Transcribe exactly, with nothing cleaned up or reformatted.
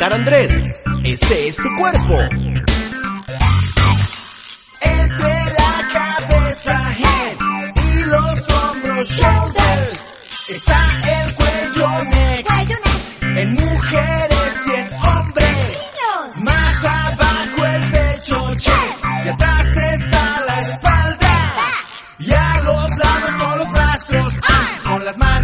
Oscar Andrés, este es tu cuerpo. Entre la cabeza, head, y los hombros, shoulders, está el cuello, neck, en mujeres y en hombres. Más abajo el pecho, chest, y atrás está la espalda. Y a los lados son los brazos, con las manos